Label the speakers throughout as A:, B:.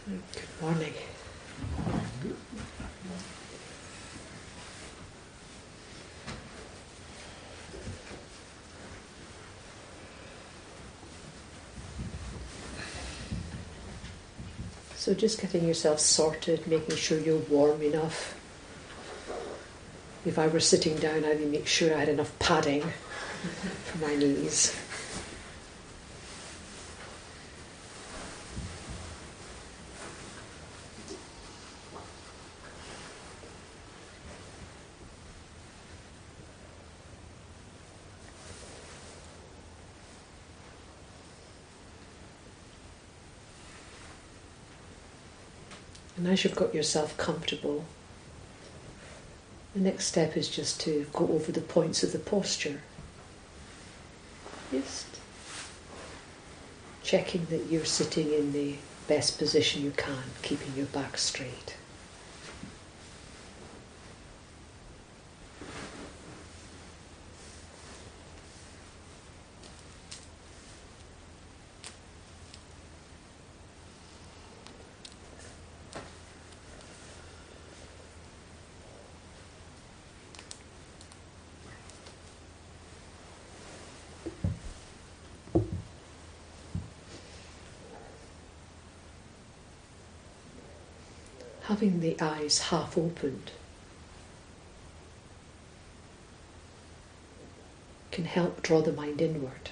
A: Good morning. So just getting yourself sorted, making sure you're warm enough. If I were sitting down, I'd make sure I had enough padding for my knees. And as you've got yourself comfortable, the next step is just to go over the points of the posture. Just checking that you're sitting in the best position you can, keeping your back straight. Having the eyes half opened can help draw the mind inward.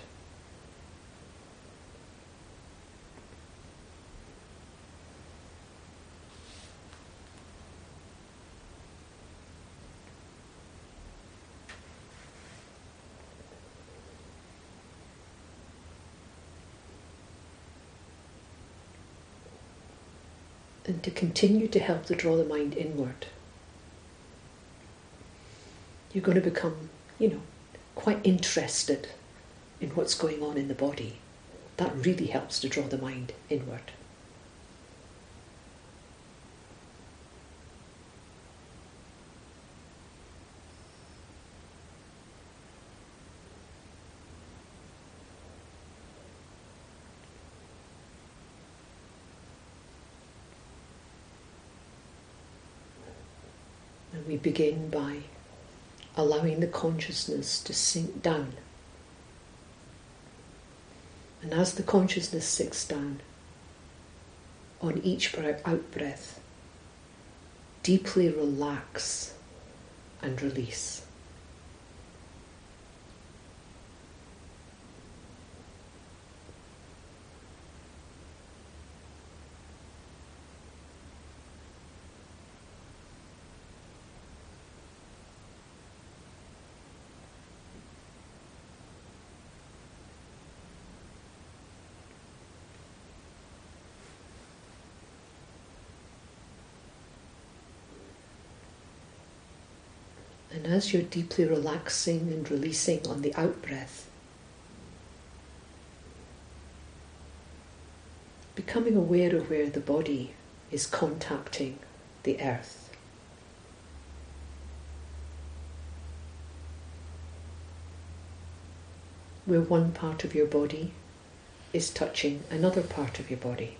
A: And to continue to help to draw the mind inward, you're going to become, quite interested in what's going on in the body. That really helps to draw the mind inward. And we begin by allowing the consciousness to sink down. And as the consciousness sinks down, on each out-breath, deeply relax and release. And as you're deeply relaxing and releasing on the out-breath, becoming aware of where the body is contacting the earth. Where one part of your body is touching another part of your body.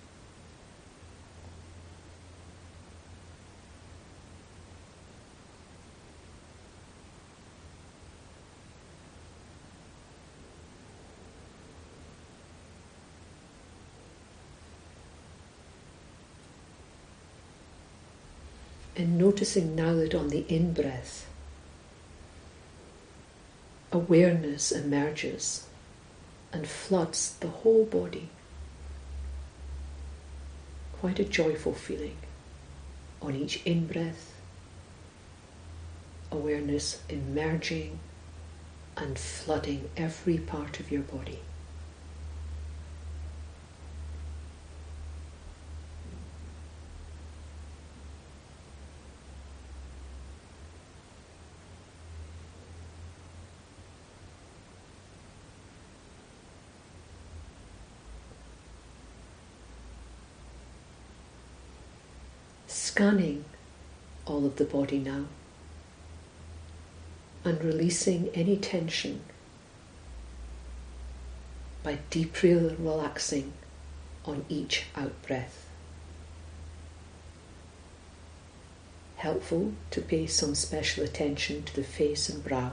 A: And noticing now that on the in-breath, awareness emerges and floods the whole body. Quite a joyful feeling. On each in-breath, awareness emerging and flooding every part of your body. Scanning all of the body now and releasing any tension by deeply relaxing on each out-breath. helpful to pay some special attention to the face and brow.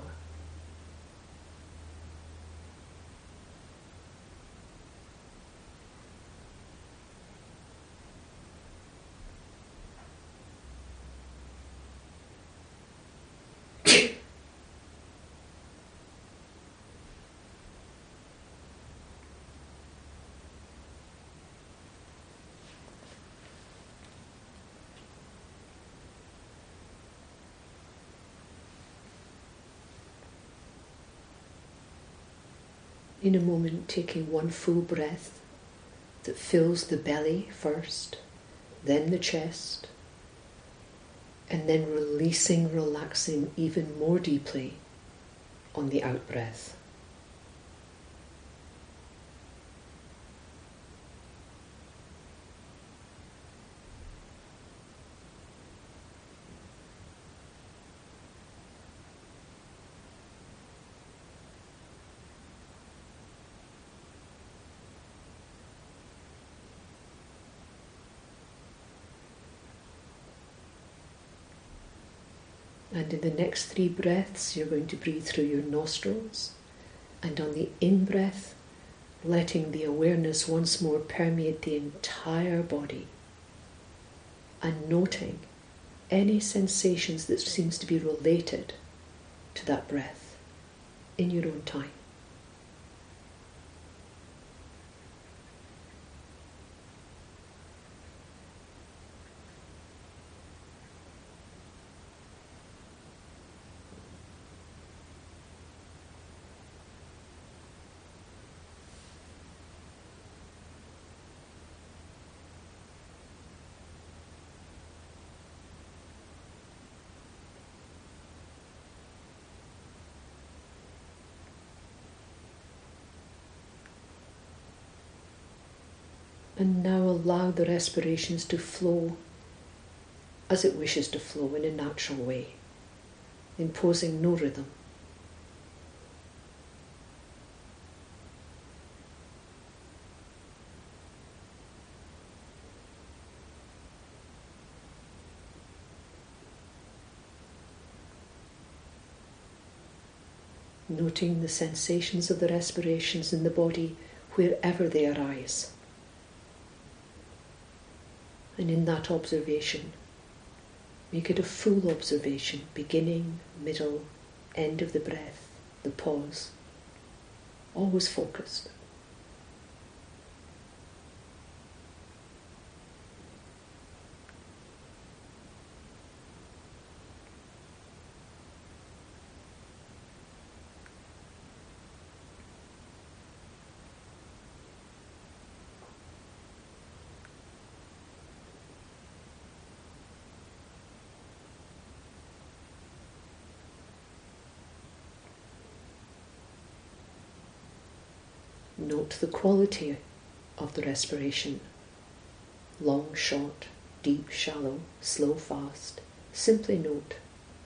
A: In a moment, taking one full breath that fills the belly first, then the chest, and then releasing, relaxing even more deeply on the out breath. And in the next 3 breaths, you're going to breathe through your nostrils. And on the in-breath, letting the awareness once more permeate the entire body. And noting any sensations that seems to be related to that breath in your own time. And now allow the respirations to flow as it wishes to flow in a natural way, imposing no rhythm. Noting the sensations of the respirations in the body wherever they arise. And in that observation, make it a full observation, beginning, middle, end of the breath, the pause, always focused. Note the quality of the respiration. Long, short, deep, shallow, slow, fast. Simply note.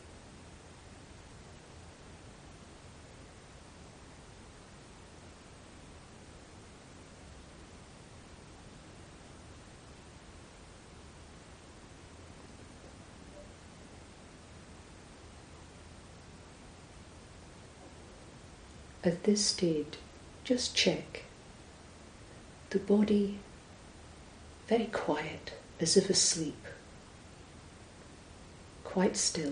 A: At this stage, just check. The body very quiet, as if asleep. Quite still.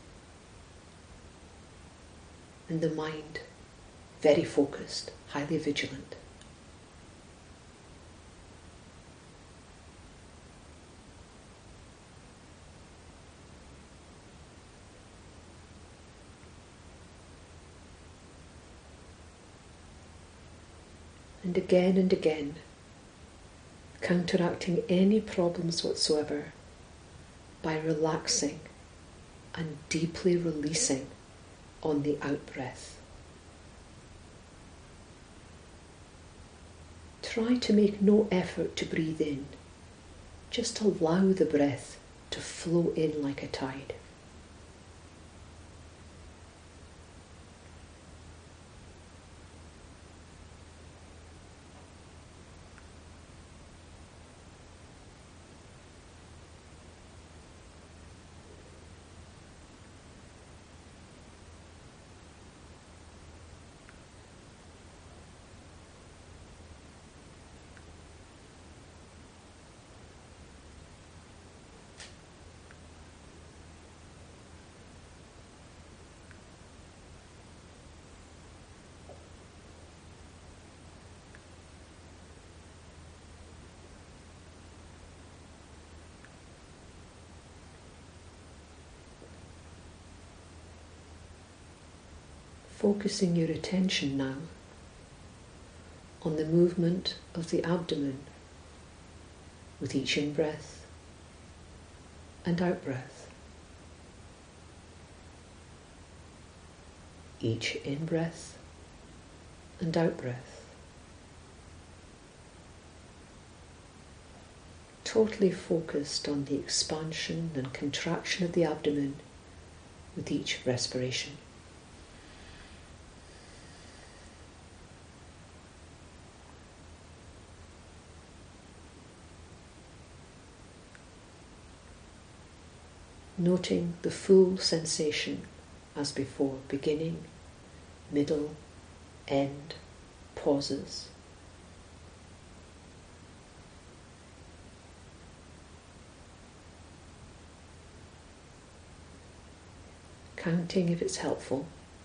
A: And the mind very focused, highly vigilant. And again, counteracting any problems whatsoever by relaxing and deeply releasing on the out-breath. Try to make no effort to breathe in. Just allow the breath to flow in like a tide. focusing your attention now on the movement of the abdomen with each in-breath and out-breath. Each in-breath and out-breath. Totally focused on the expansion and contraction of the abdomen with each respiration. Noting the full sensation as before, beginning, middle, end, pauses. Counting if it's helpful.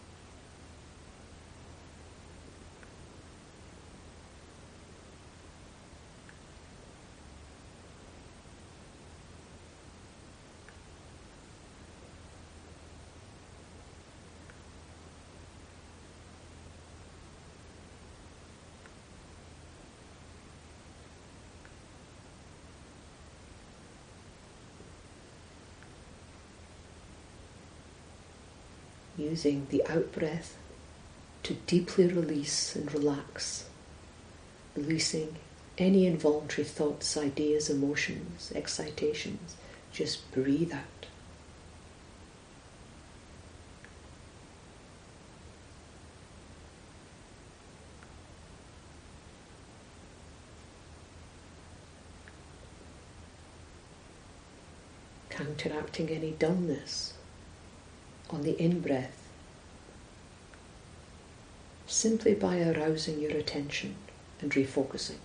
A: Using the out-breath to deeply release and relax, releasing any involuntary thoughts, ideas, emotions, excitations. Just breathe out. Counteracting any dullness on the in-breath, simply by arousing your attention and refocusing.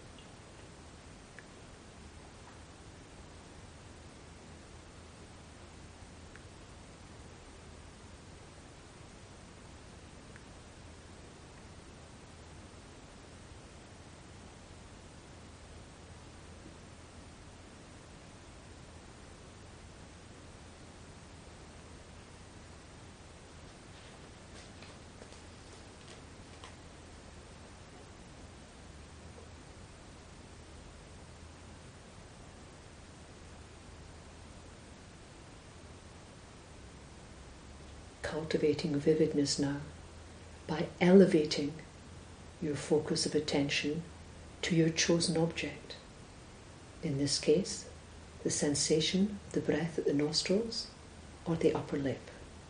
A: Cultivating vividness now by elevating your focus of attention to your chosen object. In this case, the sensation of the breath at the nostrils or the upper lip.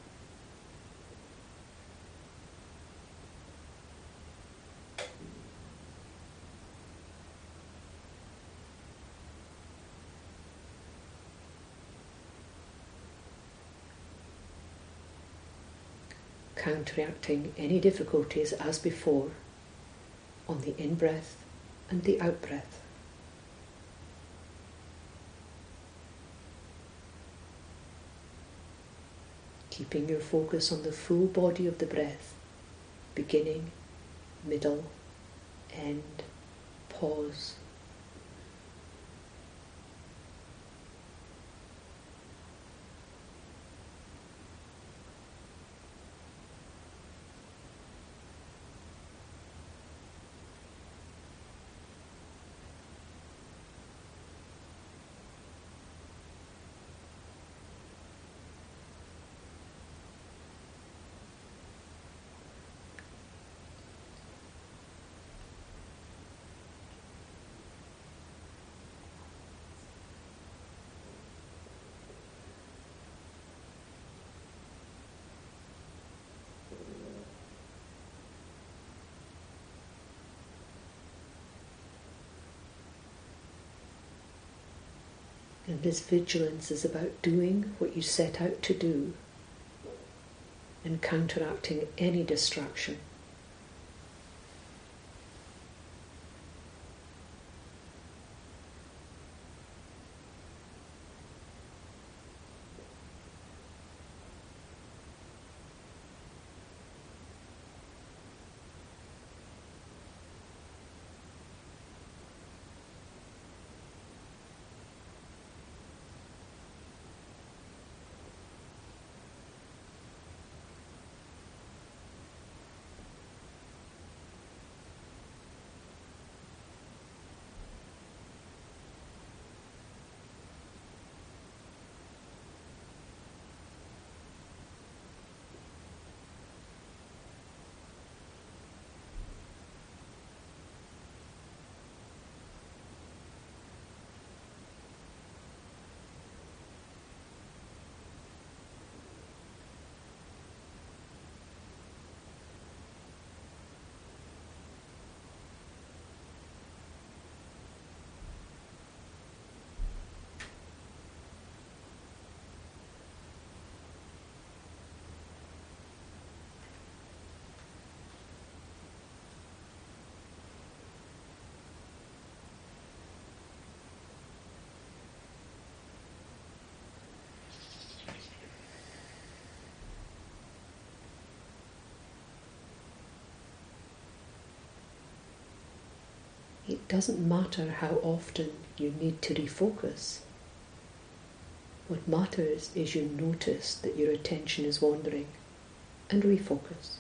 A: Counteracting any difficulties as before on the in-breath and the out-breath. Keeping your focus on the full body of the breath, beginning, middle, end, pause. And this vigilance is about doing what you set out to do and counteracting any distraction. It doesn't matter how often you need to refocus. What matters is you notice that your attention is wandering and refocus.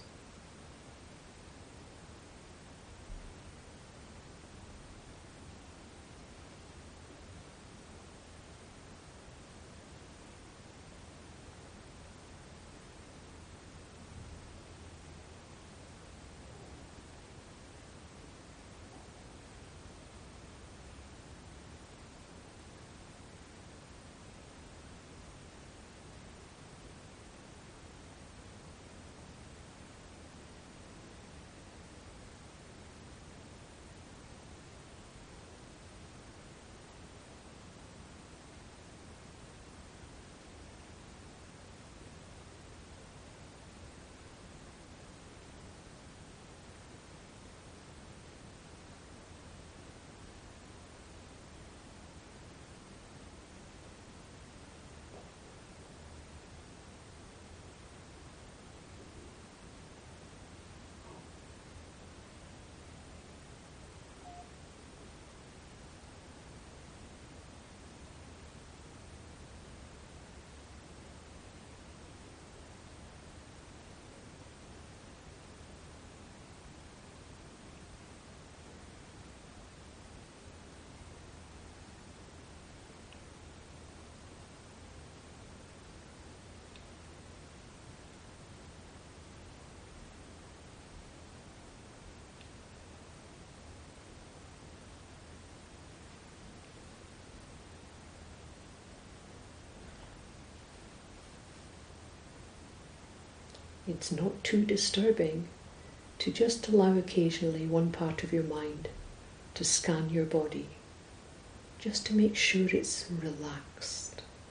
A: It's not too disturbing to just allow occasionally one part of your mind to scan your body, just to make sure it's relaxed.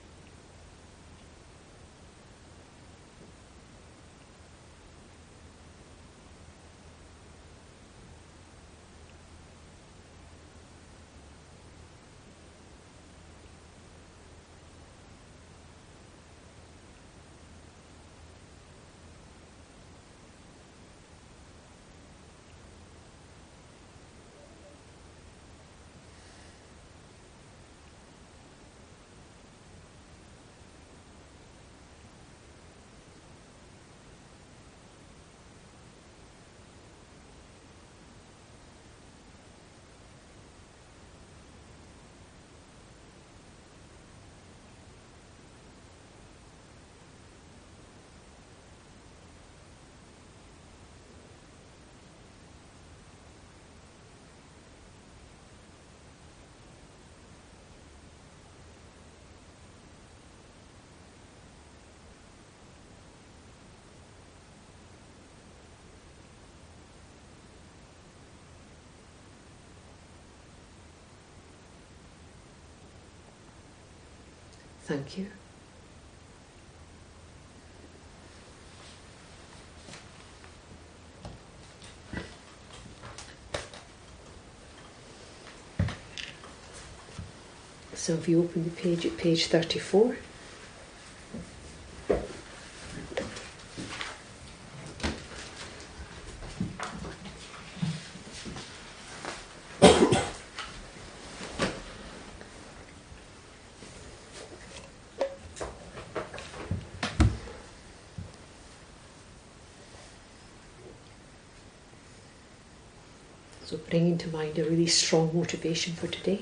A: Thank you. So if you open the page at page 34, so bringing to mind a really strong motivation for today.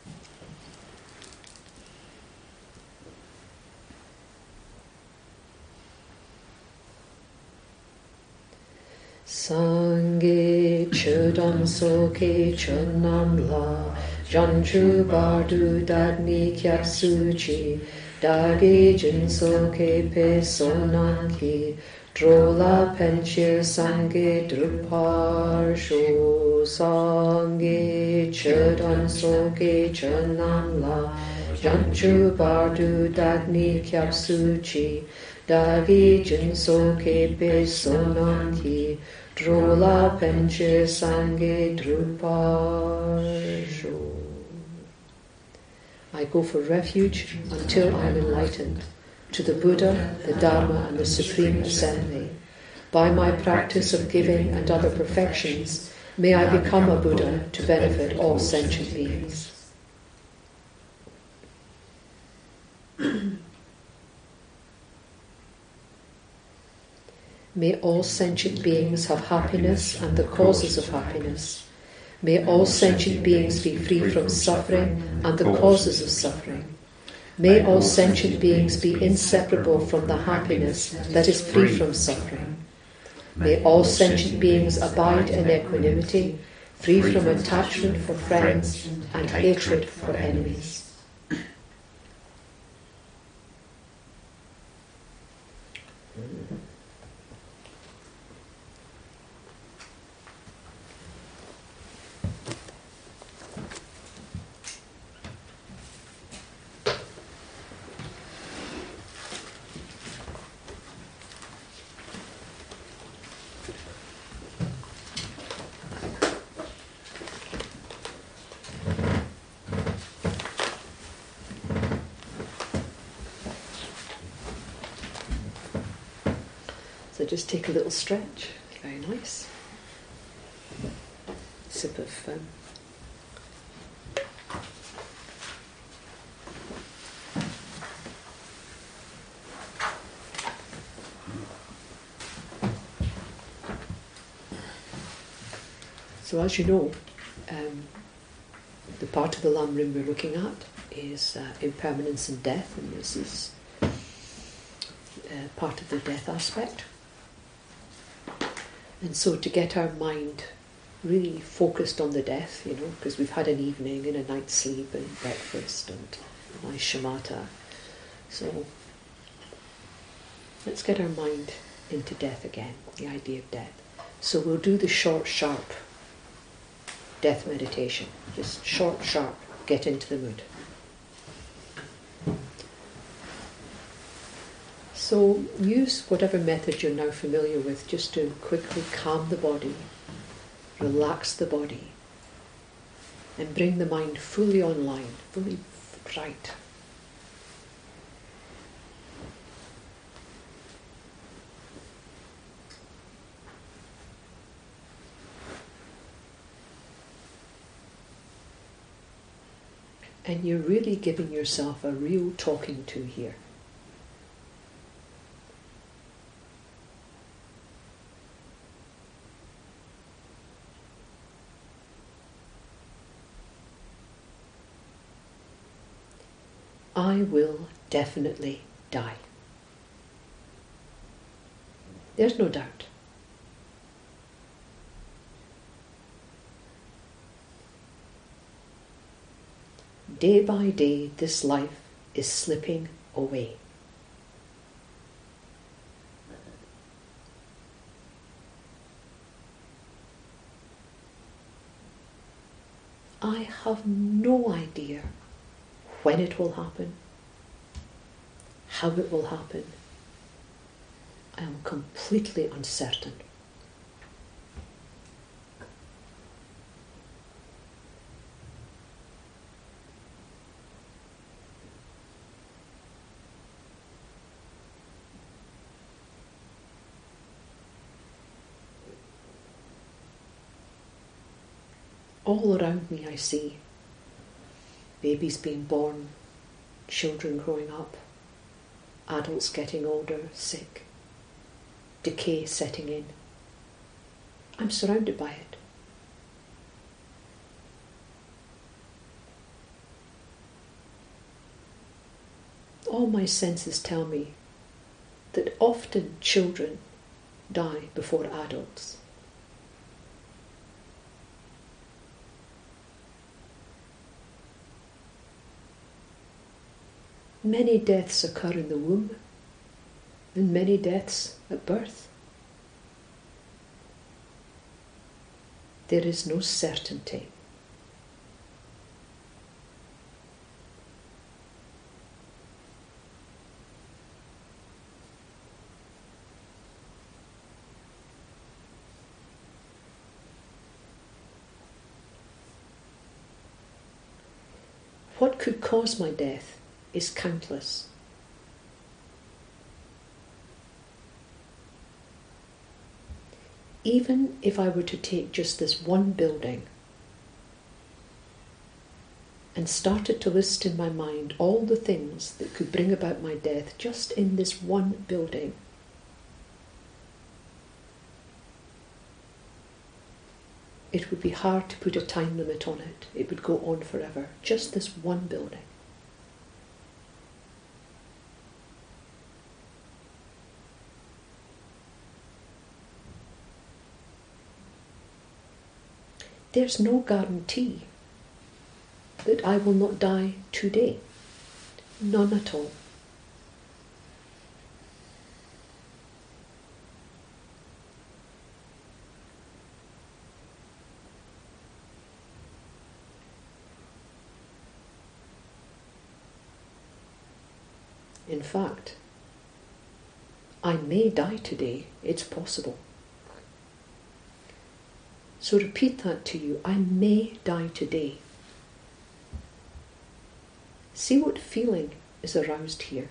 A: Sangye chodam soke chonam la janchu bardu dagni kyapsuchi dagi jin soke pe sonanki drola penchir sangye druparsho sangye chodam soke chonam la janchu bardu dagni kyapsuchi dagi jin soke pe sonanki drola penche sange druparsho. I go for refuge until I am enlightened to the Buddha, the Dharma, and the Supreme Assembly. By my practice of giving and other perfections, May I become a Buddha to benefit all sentient beings. May all sentient beings have happiness and the causes of happiness. May all sentient beings be free from suffering and the causes of suffering. May all sentient beings be inseparable from the happiness that is free from suffering. May all sentient beings abide in equanimity, free from attachment for friends and hatred for enemies. So just take a little stretch, very nice. Sip of So as you know, the part of the Lamrim we're looking at is impermanence and death, and this is part of the death aspect. And so to get our mind really focused on the death, because we've had an evening and a night's sleep and breakfast and nice shamatha. So let's get our mind into death again, the idea of death. So we'll do the short, sharp death meditation. Just short, sharp, get into the mood. So use whatever method you're now familiar with just to quickly calm the body, relax the body, and bring the mind fully online, fully right. And you're really giving yourself a real talking to here. I will definitely die. There's no doubt. Day by day, this life is slipping away. I have no idea when it will happen, how it will happen. I am completely uncertain. All around me I see babies being born, children growing up, adults getting older, sick, decay setting in. I'm surrounded by it. All my senses tell me that often children die before adults. Many deaths occur in the womb, and many deaths at birth. There is no certainty. What could cause my death is countless. even if I were to take just this one building and started to list in my mind all the things that could bring about my death just in this one building, it would be hard to put a time limit on it. It would go on forever. Just this one building. There's no guarantee that I will not die today. None at all. In fact, I may die today. It's possible. So repeat that to you. I may die today. See what feeling is aroused here.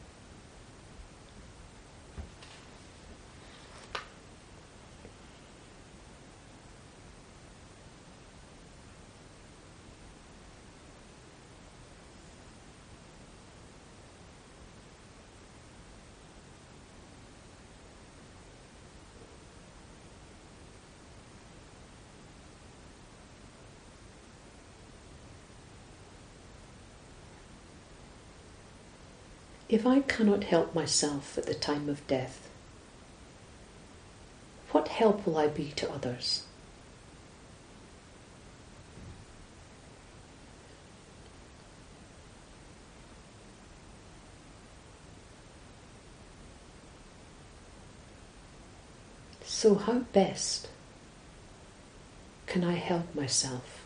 A: If I cannot help myself at the time of death, what help will I be to others? So how best can I help myself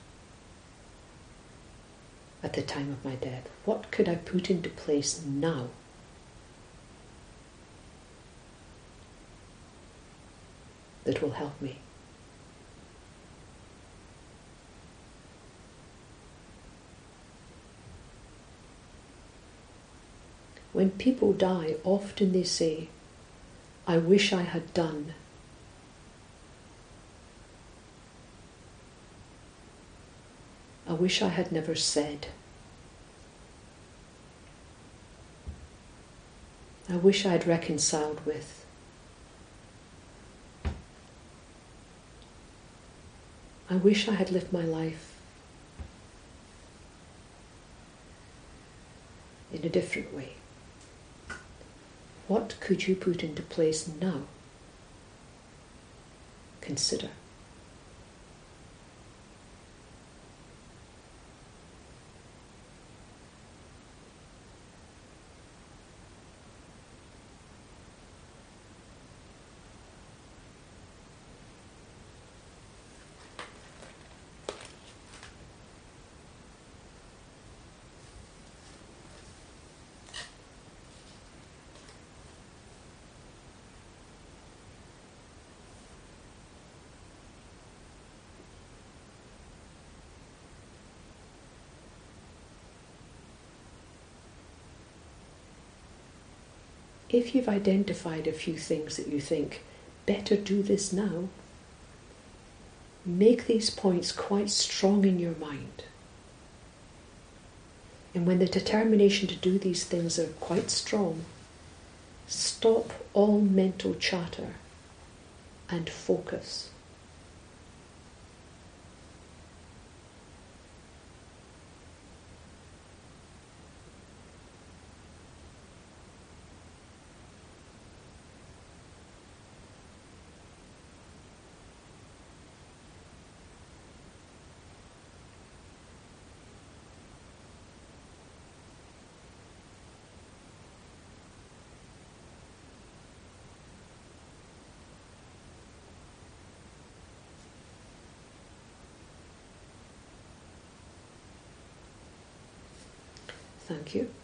A: at the time of my death? What could I put into place now that will help me? When people die, often they say, I wish I had done. I wish I had never said. I wish I had reconciled with. I wish I had lived my life in a different way. What could you put into place now? Consider. If you've identified a few things that you think, better do this now, make these points quite strong in your mind. And when the determination to do these things are quite strong, stop all mental chatter and focus. Thank you.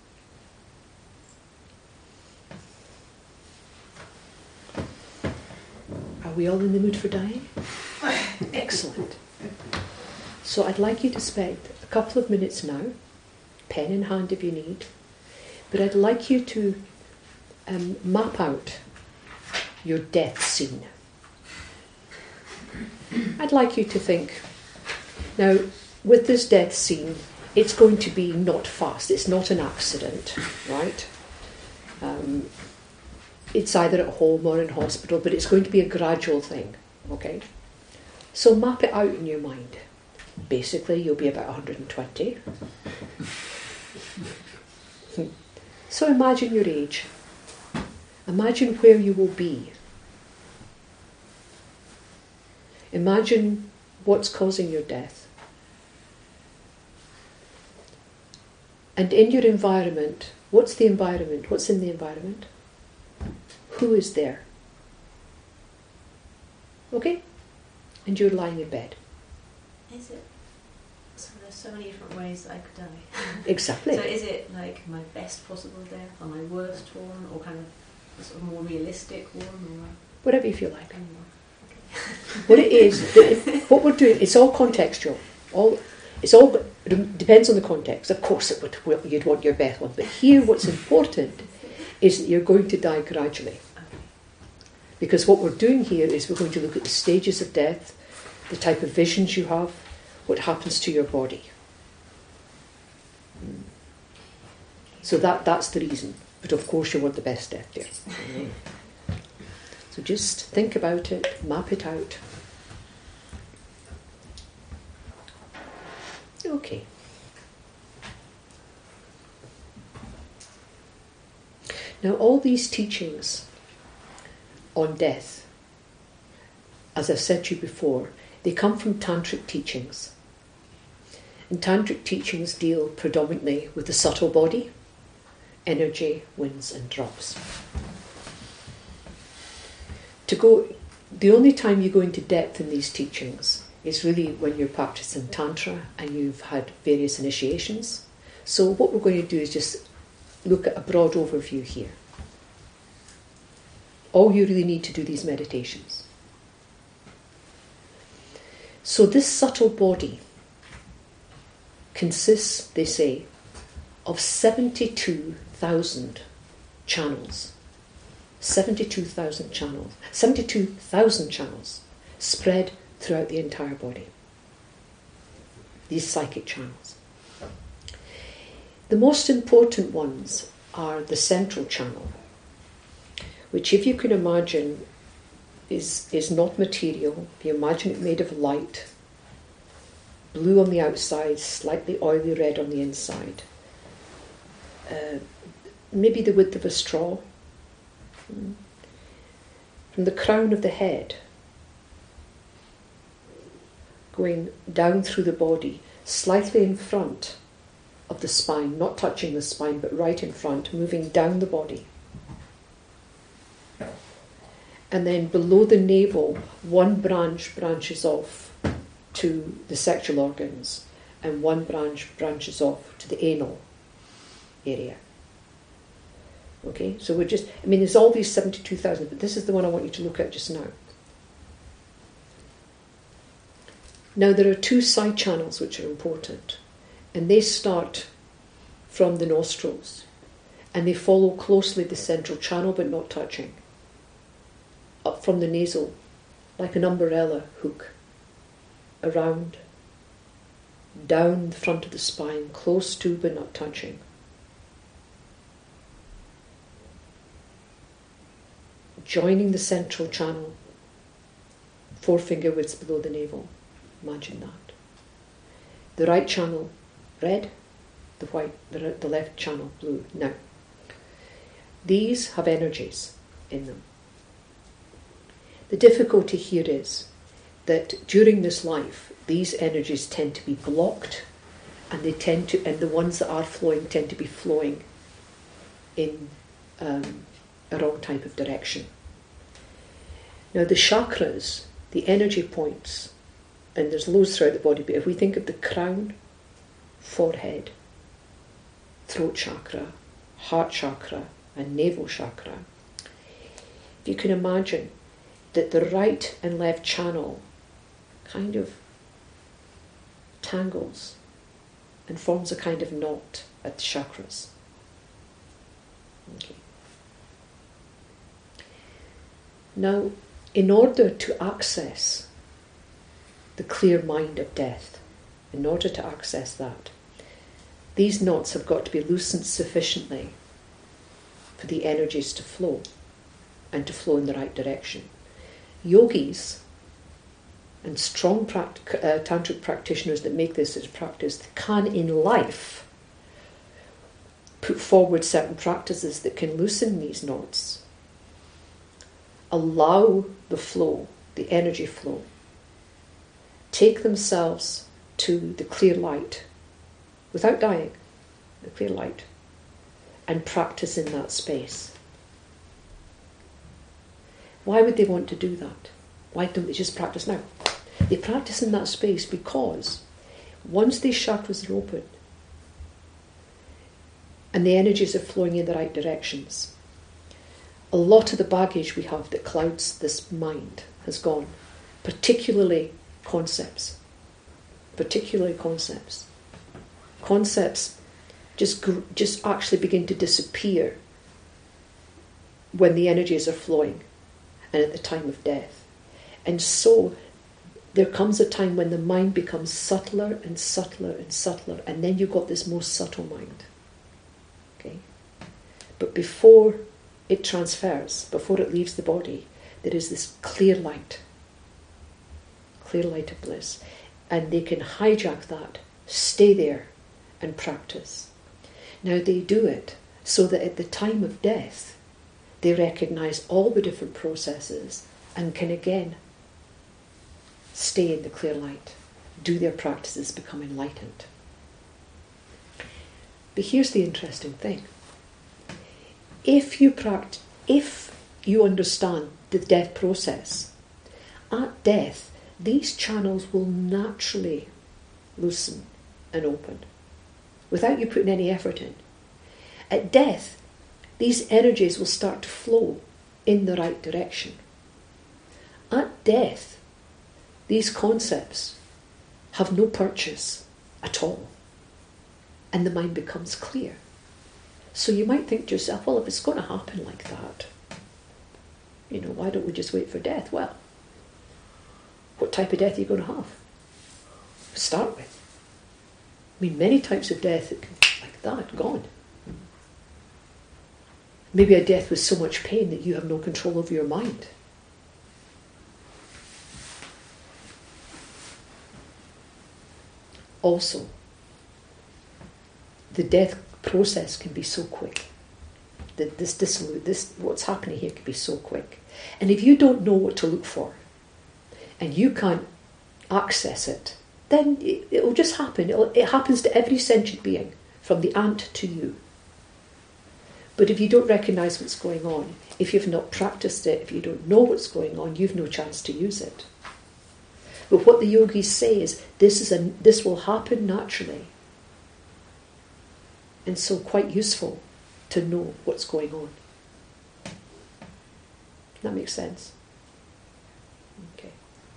A: Are we all in the mood for dying? Excellent. So I'd like you to spend a couple of minutes now, pen in hand if you need, but I'd like you to map out your death scene. I'd like you to think, now, with this death scene, it's going to be not fast. It's not an accident, right? It's either at home or in hospital, but it's going to be a gradual thing, okay? So map it out in your mind. Basically, you'll be about 120. So imagine your age. Imagine where you will be. Imagine what's causing your death. And in your environment, what's the environment? What's in the environment? Who is there? Okay? And you're lying in bed.
B: Is it? So there's so many different ways that I could die.
A: Exactly.
B: So is it like my best possible death, or my worst one, or kind of a sort of more realistic one, or
A: whatever you feel like.
B: Okay.
A: What it is, what we're doing, it's all contextual. It depends on the context. Of course, you'd want your best one, but here, what's important is that you're going to die gradually. Because what we're doing here is we're going to look at the stages of death, the type of visions you have, what happens to your body. So that's the reason. But of course you want the best death there. So just think about it, map it out. Okay. Now all these teachings on death, as I've said to you before, they come from tantric teachings. And tantric teachings deal predominantly with the subtle body, energy, winds and drops. The only time you go into depth in these teachings is really when you're practicing Tantra and you've had various initiations. So what we're going to do is just look at a broad overview here. All you really need to do these meditations. So this subtle body consists, they say, of 72,000 channels. 72,000 channels. 72,000 channels spread throughout the entire body. These psychic channels. The most important ones are the central channel, which, if you can imagine, is not material. If you imagine it made of light, blue on the outside, slightly oily red on the inside. Maybe the width of a straw. From the crown of the head, going down through the body, slightly in front of the spine, not touching the spine, but right in front, moving down the body. And then below the navel, one branch branches off to the sexual organs, and one branch branches off to the anal area. Okay, so there's all these 72,000, but this is the one I want you to look at just now. Now there are two side channels which are important, and they start from the nostrils, and they follow closely the central channel but not touching. Up from the nasal, like an umbrella hook, around, down the front of the spine, close to but not touching. Joining the central channel, 4 finger widths below the navel. Imagine that. The right channel, red, the white, the left channel, blue. Now, these have energies in them. The difficulty here is that during this life, these energies tend to be blocked, and and the ones that are flowing tend to be flowing in a wrong type of direction. Now the chakras, the energy points, and there's loads throughout the body, but if we think of the crown, forehead, throat chakra, heart chakra, and navel chakra, if you can imagine that the right and left channel kind of tangles and forms a kind of knot at the chakras. Okay. Now, in order to access the clear mind of death. In order to access that, these knots have got to be loosened sufficiently for the energies to flow, and to flow in the right direction. Yogis and strong tantric practitioners that make this as a practice can in life put forward certain practices that can loosen these knots, allow the flow, the energy flow, take themselves to the clear light without dying, the clear light, and practice in that space. Why would they want to do that? Why don't they just practice now? They practice in that space because once these chakras are open and the energies are flowing in the right directions, a lot of the baggage we have that clouds this mind has gone, particularly concepts. Concepts just actually begin to disappear when the energies are flowing and at the time of death. And so there comes a time when the mind becomes subtler and subtler and subtler, and then you've got this more subtle mind. Okay? But before it transfers, before it leaves the body, there is this clear light of bliss. And they can hijack that, stay there, and practice. Now they do it so that at the time of death, they recognise all the different processes and can again stay in the clear light, do their practices, become enlightened. But here's the interesting thing. If you understand the death process, at death, these channels will naturally loosen and open without you putting any effort in. At death, these energies will start to flow in the right direction. At death, these concepts have no purchase at all, and the mind becomes clear. So you might think to yourself, well, if it's going to happen like that, why don't we just wait for death? Well, what type of death are you going to have to start with? I mean, many types of death that can be like that, gone. Maybe a death with so much pain that you have no control over your mind. Also, the death process can be so quick. What's happening here can be so quick. And if you don't know what to look for, and you can't access it, then it'll just happen. It happens to every sentient being, from the ant to you. But if you don't recognise what's going on, if you've not practiced it, if you don't know what's going on, you've no chance to use it. But what the yogis say is, this will happen naturally. And so quite useful to know what's going on. That makes sense? Okay.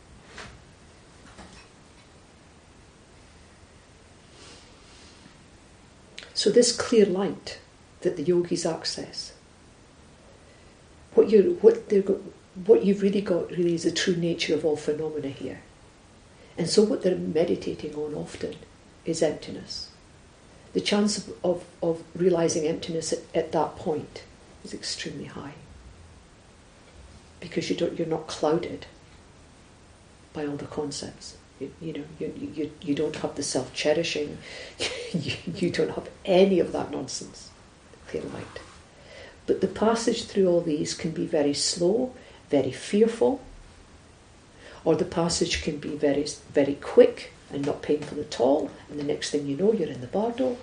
A: So this clear light that the yogis access, what you've really got really is the true nature of all phenomena here. And so what they're meditating on often is emptiness. The chance of realising emptiness at that point is extremely high, because you're not clouded by all the concepts. You don't have the self-cherishing. You don't have any of that nonsense. Clear light. But the passage through all these can be very slow, very fearful, or the passage can be very, very quick and not painful at all, and the next thing you know, you're in the bardo.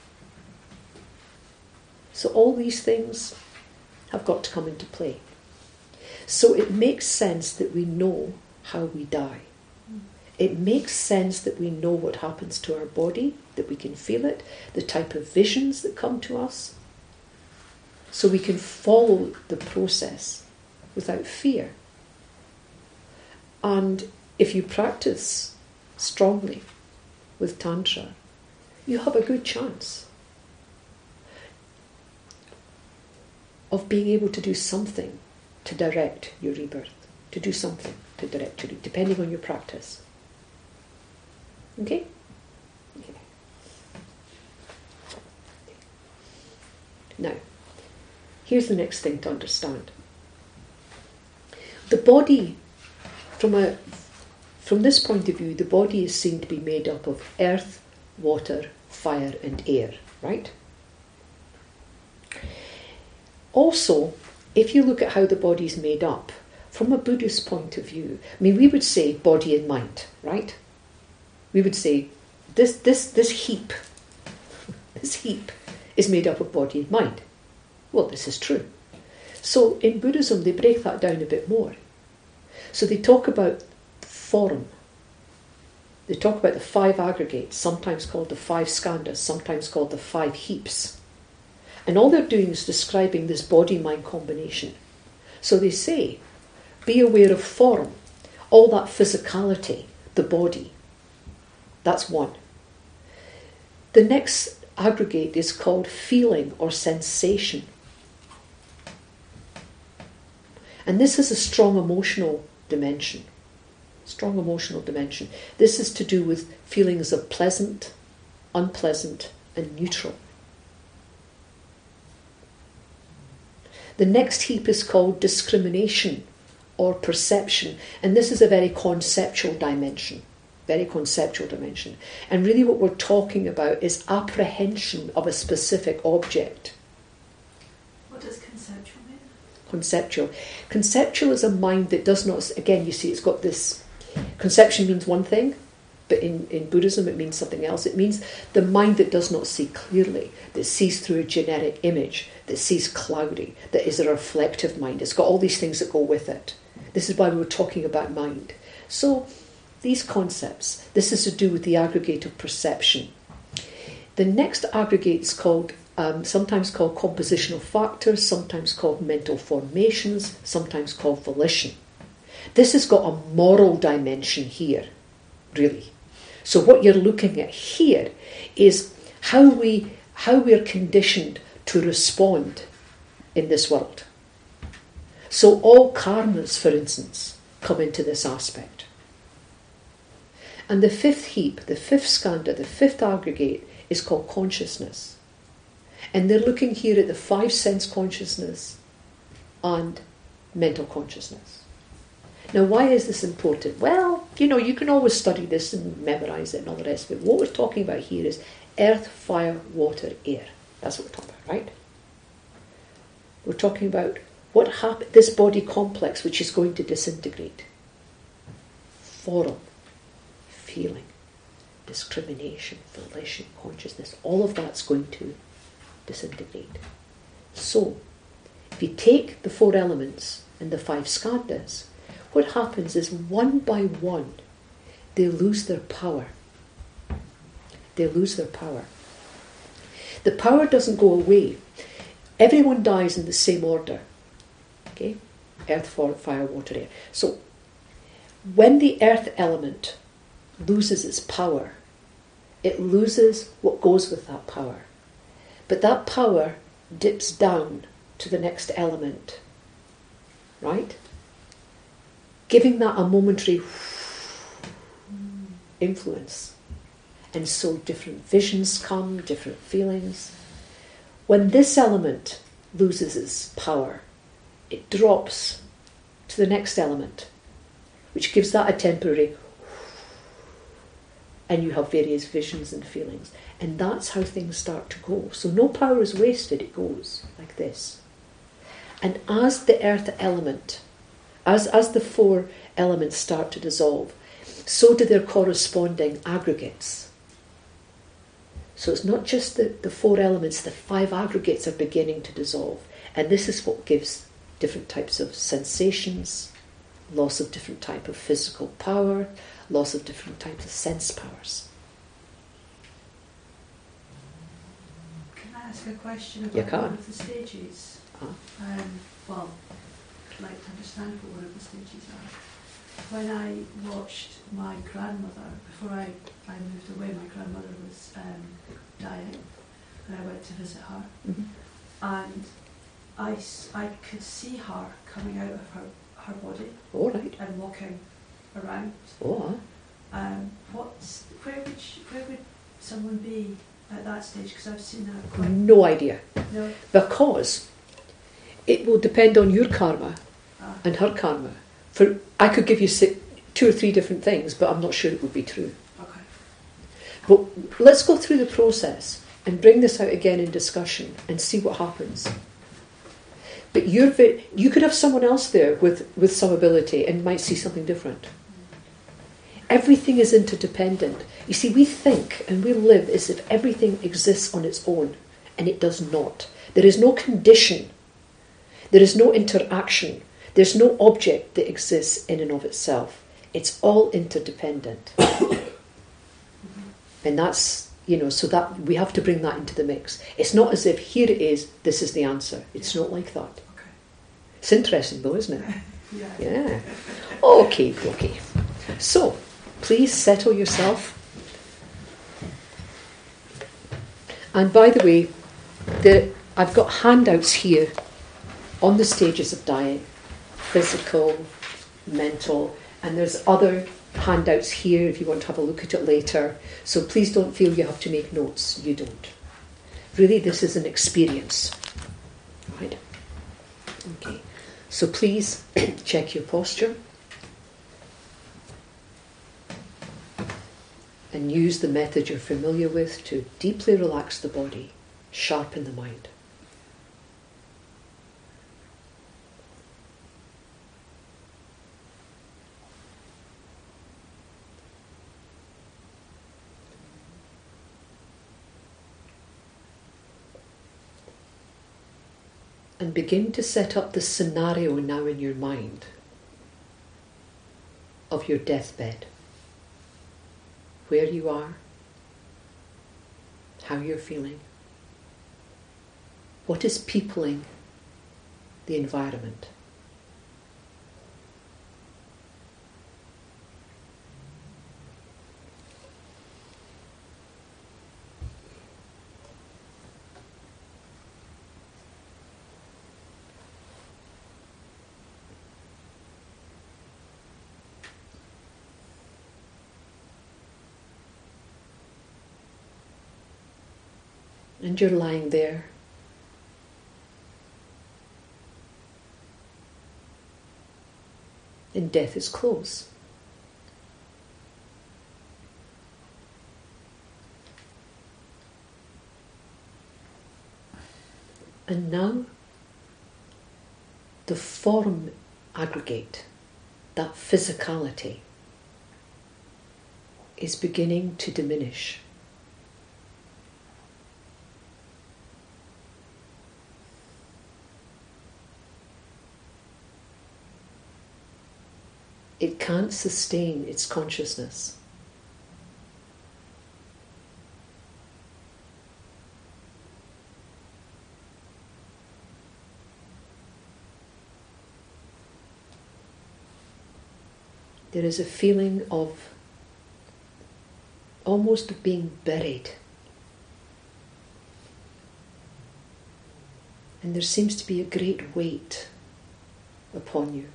A: So all these things have got to come into play. So it makes sense that we know how we die. It makes sense that we know what happens to our body, that we can feel it, the type of visions that come to us, so we can follow the process without fear. And if you practice strongly with Tantra, you have a good chance of being able to do something to direct your rebirth, to do something to direct your rebirth, depending on your practice. Okay? Okay. Now, here's the next thing to understand. The body, from this point of view, the body is seen to be made up of earth, water, fire and air, right? Also, if you look at how the body is made up, from a Buddhist point of view, I mean, we would say body and mind, right? We would say this heap is made up of body and mind. Well, this is true. So in Buddhism, they break that down a bit more. So they talk about form. They talk about the 5 aggregates, sometimes called the 5 skandhas, sometimes called the 5 heaps. And all they're doing is describing this body-mind combination. So they say, be aware of form, all that physicality, the body. That's one. The next aggregate is called feeling or sensation. And this is a strong emotional dimension. Strong emotional dimension. This is to do with feelings of pleasant, unpleasant, and neutral. The next heap is called discrimination or perception, and this is a very conceptual dimension. Very conceptual dimension. And really what we're talking about is apprehension of a specific object.
C: What does conceptual mean?
A: Conceptual. Conceptual is a mind that does not, again, you see, it's got this, conception means one thing, but in Buddhism it means something else. It means the mind that does not see clearly, that sees through a generic image, that sees cloudy, that is a reflective mind. It's got all these things that go with it. This is why we were talking about mind. So, these concepts, this is to do with the aggregate of perception. The next aggregate is called, sometimes called compositional factors, sometimes called mental formations, sometimes called volition. This has got a moral dimension here, really. So what you're looking at here is how we're conditioned to respond in this world. So all karmas, for instance, come into this aspect. And the 5th heap, the 5th skandha, the 5th aggregate is called consciousness. And they're looking here at the 5 sense consciousness and mental consciousness. Now, why is this important? Well, you can always study this and memorize it and all the rest of it. What we're talking about here is earth, fire, water, air. That's what we're talking about, right? We're talking about what happened, this body complex which is going to disintegrate. Form, feeling, discrimination, volition, consciousness, all of that's going to disintegrate. So, if you take the 4 elements and the 5 skandhas, what happens is one by one, they lose their power. They lose their power. The power doesn't go away. Everyone dies in the same order. Okay? Earth, fire, water, air. So, when the earth element loses its power, it loses what goes with that power. But that power dips down to the next element. Right? Giving that a momentary influence. And so different visions come, different feelings. When this element loses its power, it drops to the next element, which gives that a temporary, and you have various visions and feelings. And that's how things start to go. So no power is wasted, it goes like this. And as the earth element, as the 4 elements start to dissolve, so do their corresponding aggregates. So it's not just the 4 elements, the 5 aggregates are beginning to dissolve. And this is what gives different types of sensations, loss of different type of physical power, loss of different types of sense powers.
C: Can I ask a question
A: You
C: about
A: can.
C: one of the stages? Well, I'd like to understand what one of the stages are. When I watched my grandmother, before I moved away, my grandmother was dying, and I went to visit her.
A: Mm-hmm.
C: And I could see her coming out of her body
A: All right.
C: and walking around.
A: Oh,
C: Where would someone be at that stage? Because I've seen that quite.
A: No idea.
C: No.
A: Because it will depend on your karma and her karma. I could give you 2 or 3 different things, but I'm not sure it would be true.
C: Okay.
A: But let's go through the process and bring this out again in discussion and see what happens. But you could have someone else there with some ability and might see something different. Everything is interdependent. You see, we think and we live as if everything exists on its own, and it does not. There is no condition. There is no interaction. There's no object that exists in and of itself. It's all interdependent. And that's, so that we have to bring that into the mix. It's not as if here it is, this is the answer. It's not like that.
C: Okay.
A: It's interesting though, isn't it?
C: Yeah.
A: Okay. So, please settle yourself. And by the way, I've got handouts here on the stages of dying, physical, mental, and there's other handouts here if you want to have a look at it later. So please don't feel you have to make notes. You don't. Really, this is an experience. Right? Okay. So please check your posture and use the method you're familiar with to deeply relax the body, sharpen the mind. And begin to set up the scenario now in your mind of your deathbed. Where you are, how you're feeling, what is peopling the environment. And you're lying there. And death is close. And now the form aggregate, that physicality, is beginning to diminish. It can't sustain its consciousness. There is a feeling of almost being buried. And there seems to be a great weight upon you.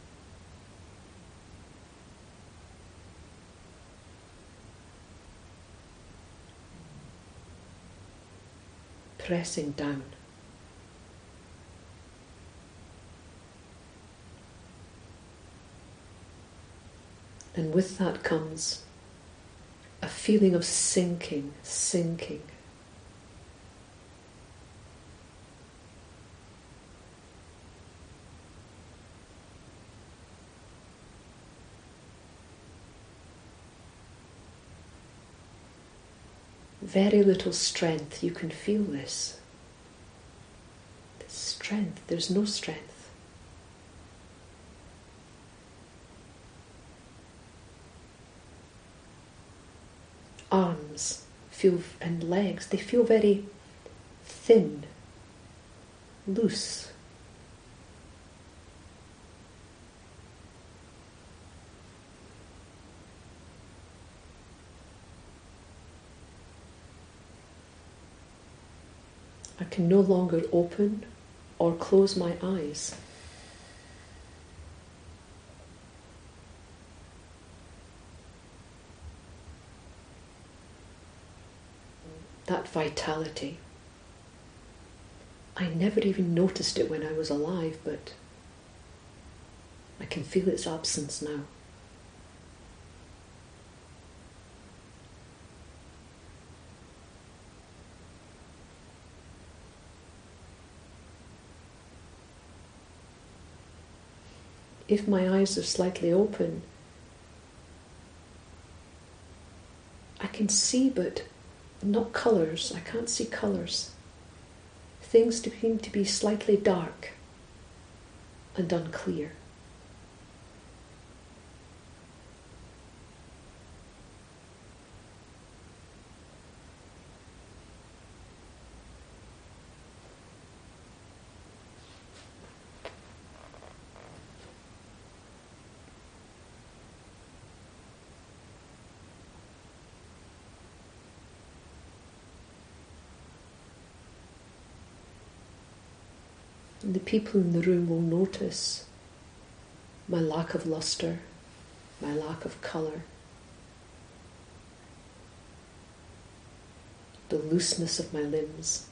A: Pressing down. And with that comes a feeling of sinking. Very little strength. You can feel this. This strength. There's no strength. Arms feel, and legs, they feel very thin, loose. I can no longer open or close my eyes. that vitality. I never even noticed it when I was alive, but I can feel its absence now. If my eyes are slightly open, I can see, but not colours. I can't see colours. Things seem to be slightly dark and unclear. And the people in the room will notice my lack of lustre, my lack of colour, the looseness of my limbs.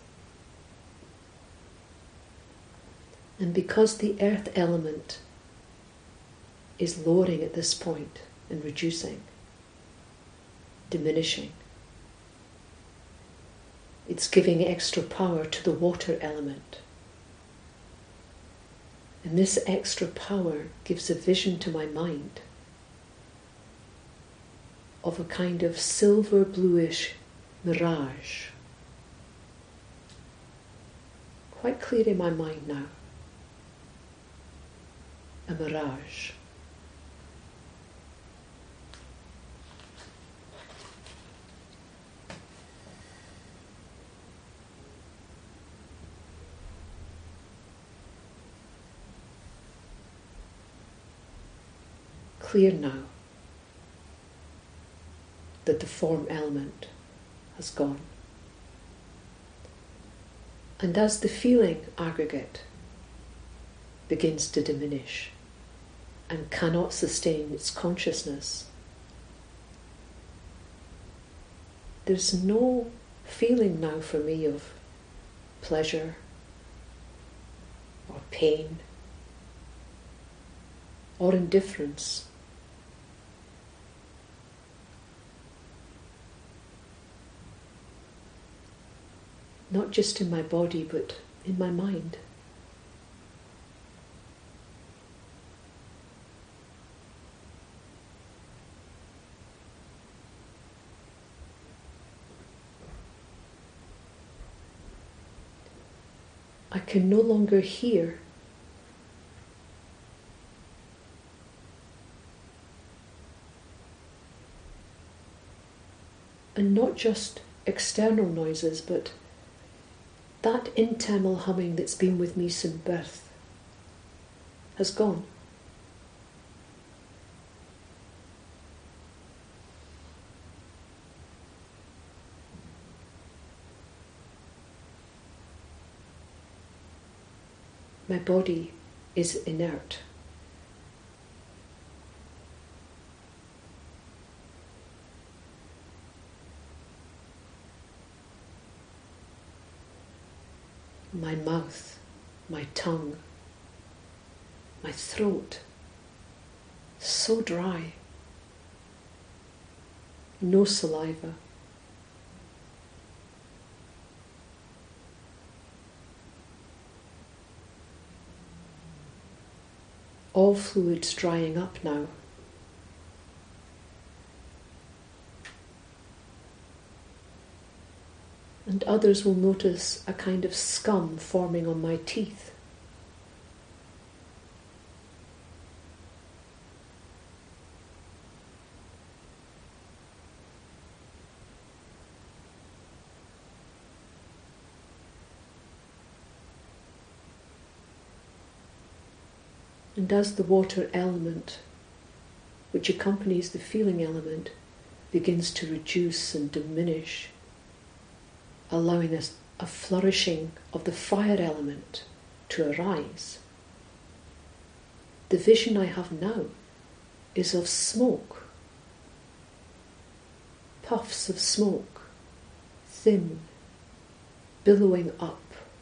A: And because the earth element is lowering at this point and reducing, diminishing, it's giving extra power to the water element. And this extra power gives a vision to my mind of a kind of silver bluish mirage. Quite clear in my mind now. A mirage. Clear now that the form element has gone. And as the feeling aggregate begins to diminish and cannot sustain its consciousness, there's no feeling now for me of pleasure or pain or indifference. Not just in my body, but in my mind. I can no longer hear. And not just external noises, but that internal humming that's been with me since birth has gone. My body is inert. My mouth, my tongue, my throat, so dry, no saliva. All fluids drying up now. And others will notice a kind of scum forming on my teeth. And as the water element, which accompanies the feeling element, begins to reduce and diminish, allowing us a flourishing of the fire element to arise, the vision I have now is of smoke, puffs of smoke, thin, billowing up.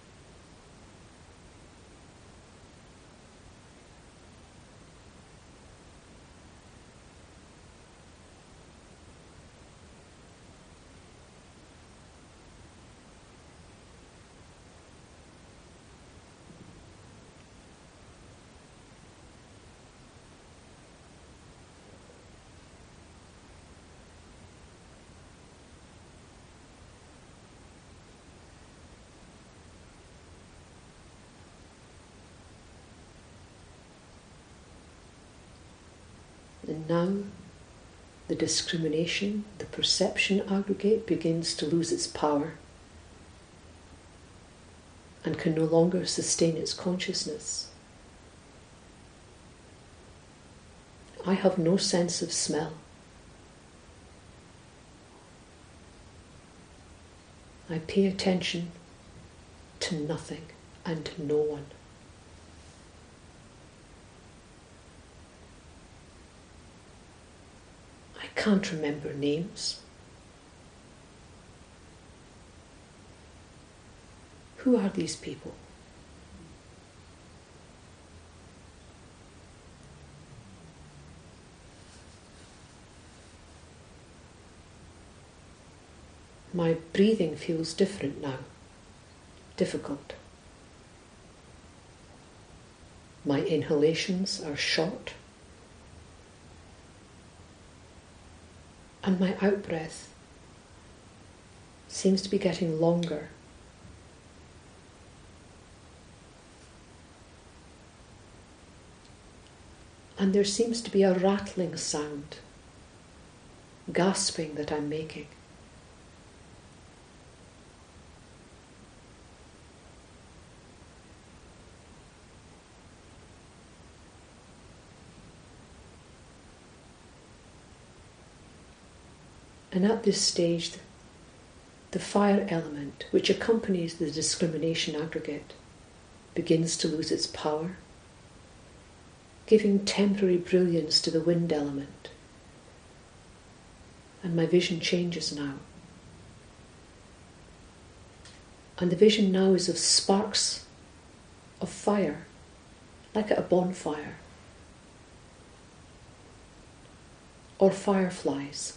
A: And now the discrimination, the perception aggregate begins to lose its power and can no longer sustain its consciousness. I have no sense of smell. I pay attention to nothing and to no one. I can't remember names. Who are these people? My breathing feels different now, difficult. My inhalations are short, and my out-breath seems to be getting longer. And there seems to be a rattling sound, gasping that I'm making. And at this stage, the fire element, which accompanies the discrimination aggregate, begins to lose its power, giving temporary brilliance to the wind element. And my vision changes now. And the vision now is of sparks of fire, like at a bonfire, or fireflies.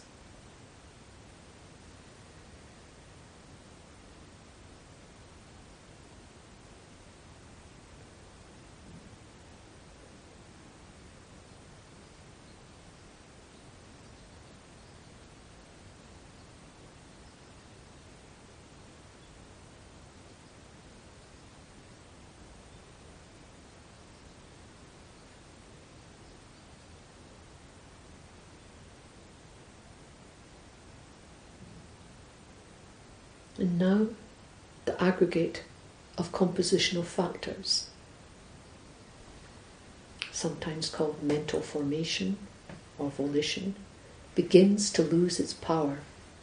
A: And now the aggregate of compositional factors, sometimes called mental formation or volition, begins to lose its power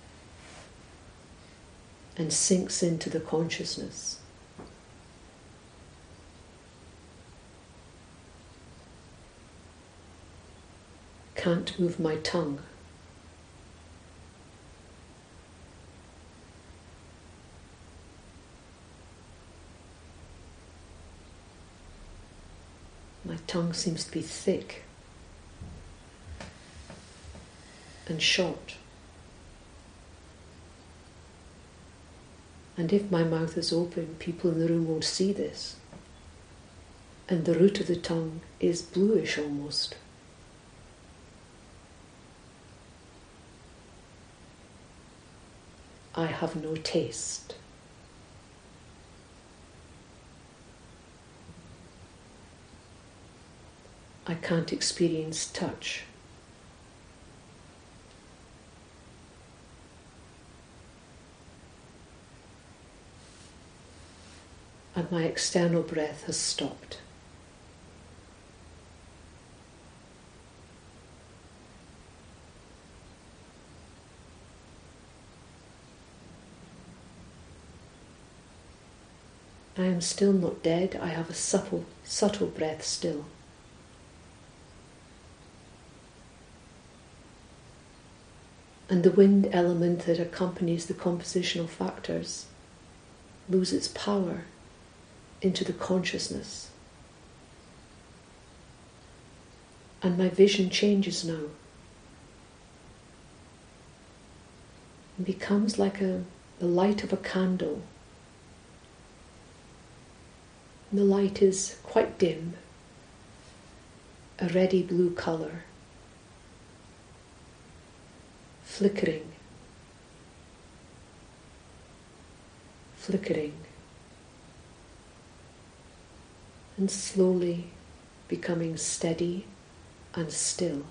A: and sinks into the consciousness. Can't move my tongue. My tongue seems to be thick and short. And if my mouth is open, people in the room won't see this. And the root of the tongue is bluish almost. I have no taste. I can't experience touch. And my external breath has stopped. I am still not dead. I have a subtle breath still. and the wind element that accompanies the compositional factors lose its power into the consciousness. And my vision changes now. It becomes like the light of a candle. And the light is quite dim, a reddy blue colour, flickering, flickering, and slowly becoming steady and still.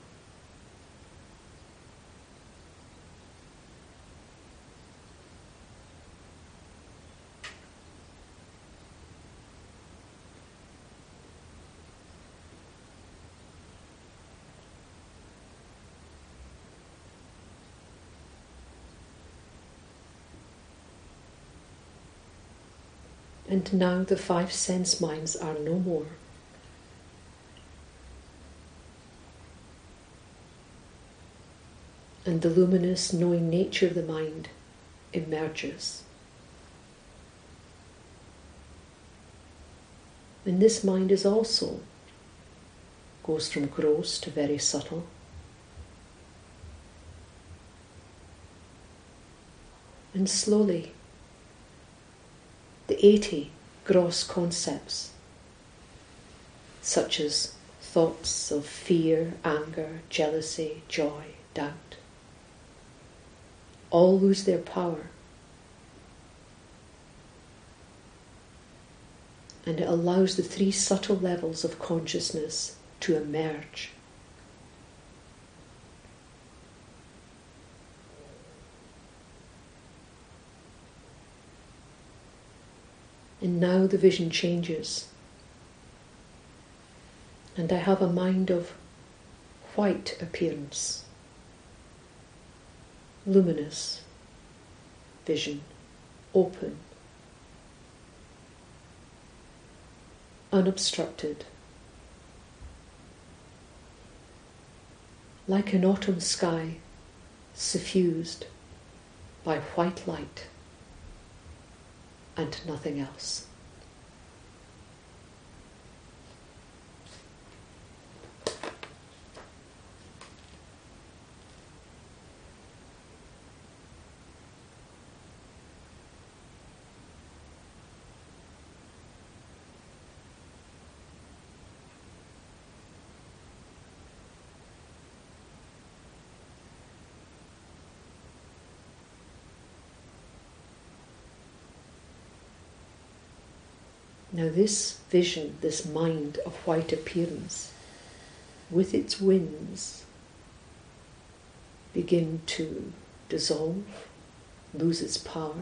A: And now the 5 sense minds are no more. And the luminous, knowing nature of the mind emerges. And this mind is also, goes from gross to very subtle. And slowly, the 80 gross concepts, such as thoughts of fear, anger, jealousy, joy, doubt, all lose their power. And it allows the 3 subtle levels of consciousness to emerge. And now the vision changes. And I have a mind of white appearance, luminous vision, open, unobstructed, like an autumn sky suffused by white light and nothing else. Now this vision, this mind of white appearance, with its winds, begin to dissolve, lose its power.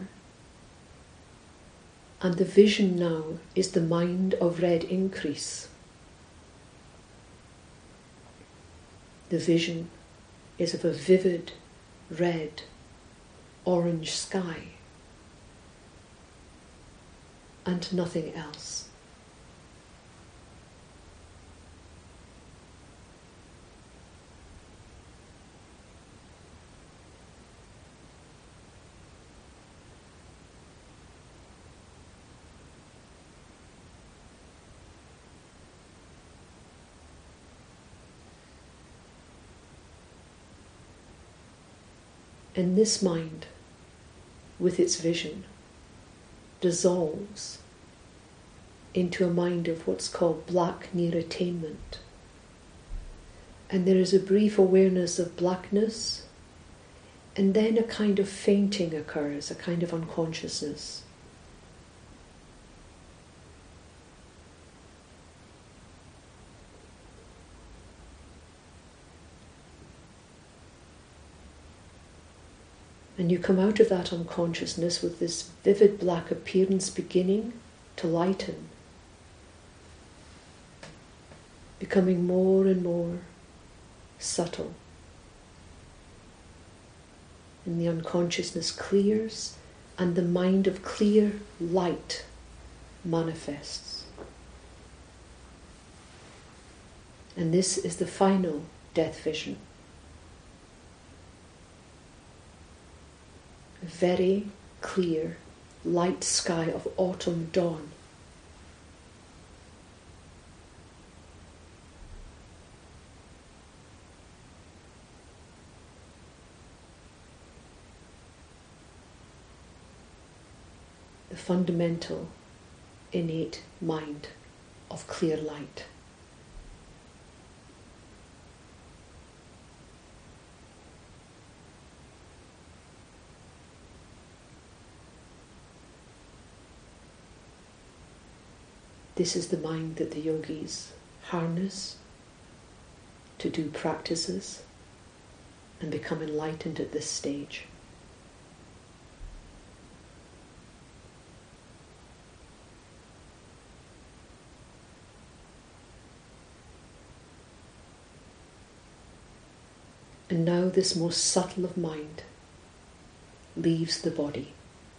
A: And the vision now is the mind of red increase. The vision is of a vivid red, orange sky, and nothing else. And this mind, with its vision, dissolves into a mind of what's called black near attainment. And there is a brief awareness of blackness, and then a kind of fainting occurs, a kind of unconsciousness. And you come out of that unconsciousness with this vivid black appearance beginning to lighten, becoming more and more subtle. And the unconsciousness clears, and the mind of clear light manifests. And this is the final death vision. very clear, light sky of autumn dawn. The fundamental, innate mind of clear light. This is the mind that the yogis harness to do practices and become enlightened at this stage. And now this most subtle of mind leaves the body.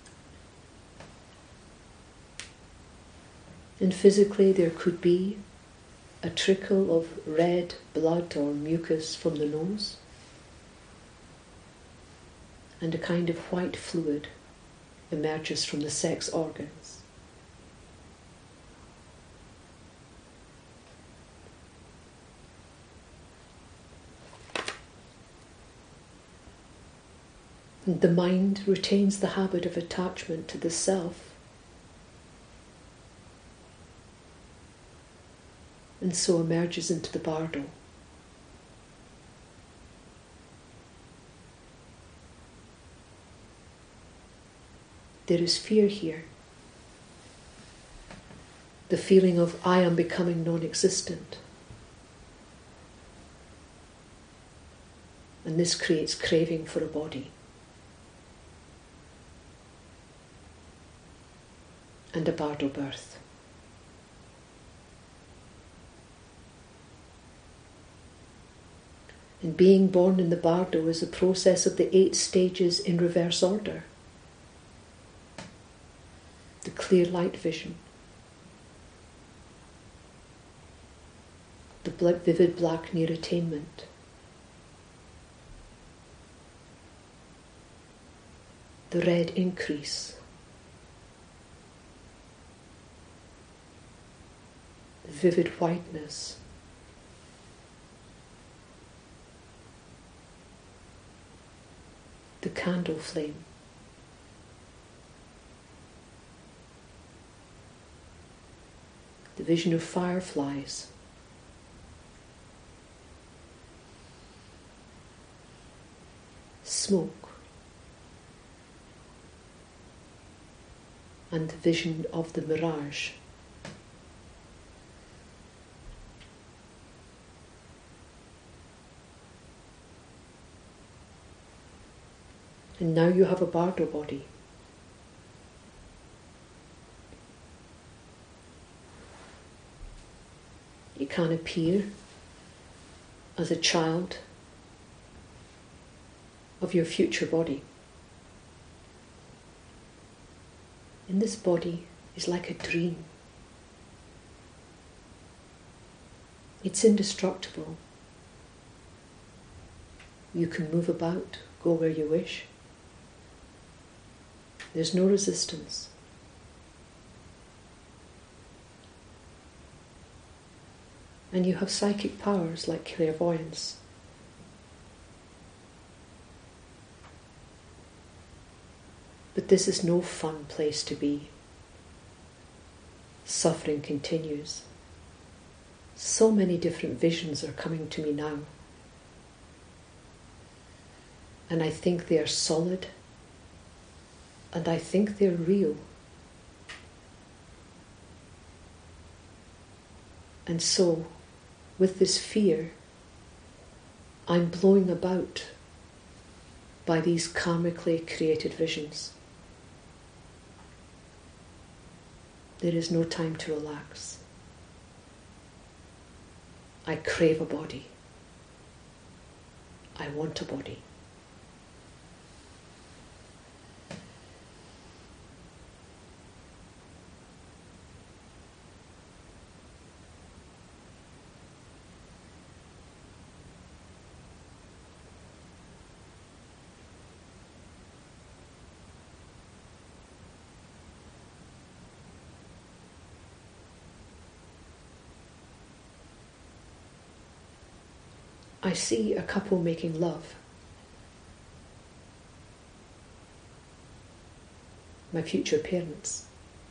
A: And physically there could be a trickle of red blood or mucus from the nose, and a kind of white fluid emerges from the sex organs. And the mind retains the habit of attachment to the self, and so emerges into the bardo. There is fear here. The feeling of I am becoming non-existent. And this creates craving for a body. And a bardo birth. And being born in the bardo is a process of the 8 stages in reverse order. The clear light vision, the vivid black near attainment, the red increase, the vivid whiteness, the candle flame, the vision of fireflies, smoke, and the vision of the mirage. And now you have a bardo body. It can appear as a child of your future body. And this body is like a dream. It's indestructible. You can move about, go where you wish. There's no resistance. And you have psychic powers like clairvoyance. But this is no fun place to be. Suffering continues. So many different visions are coming to me now. And I think they are solid. And I think they're real. And so, with this fear, I'm blown about by these karmically created visions. There is no time to relax. I crave a body. I want a body. I see a couple making love. My future parents.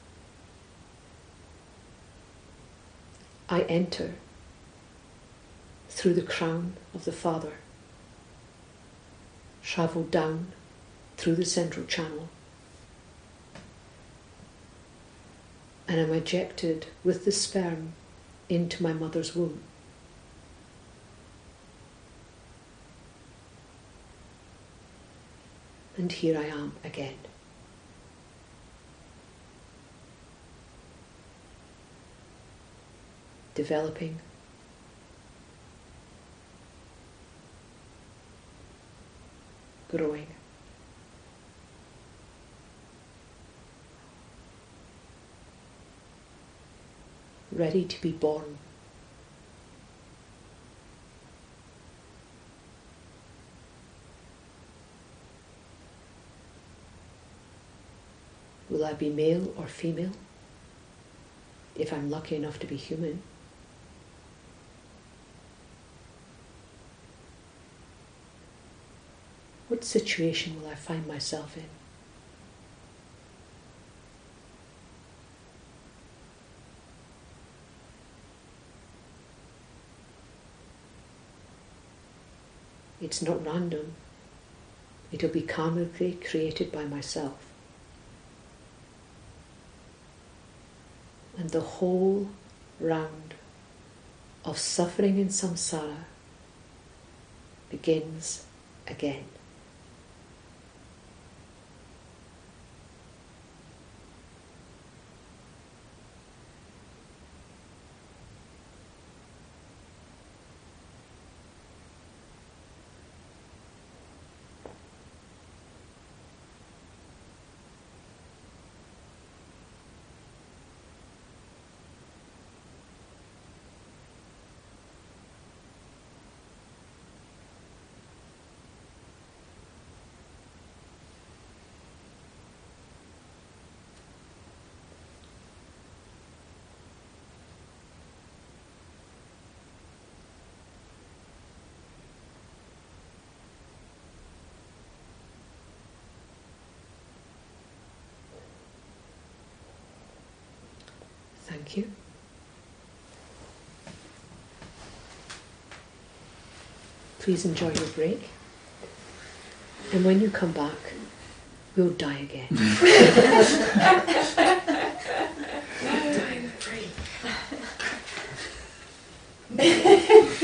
A: I enter through the crown of the Father, travel down through the central channel, and am ejected with the sperm into my mother's womb. And here I am again. Developing, growing, ready to be born. Will I be male or female? If I'm lucky enough to be human. What situation will I find myself in? It's not random. It'll be karmically created by myself. And the whole round of suffering in samsara begins again. Thank you. Please enjoy your break. And when you come back, we'll die again. Die free.